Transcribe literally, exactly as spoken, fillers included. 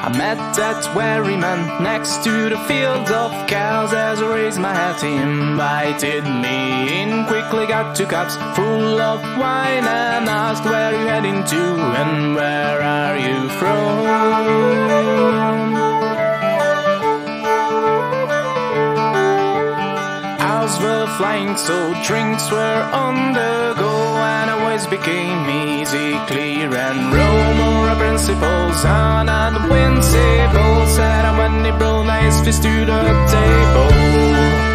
I met that weary man next to the field of cows. As I raised my hat, he invited me in. Quickly got two cups full of wine and asked where you heading to and where are you from. Owls were flying, so drinks were on the go, and a voice became easy, clear and raw. More principles on the principles, and when he brought his fist to the table.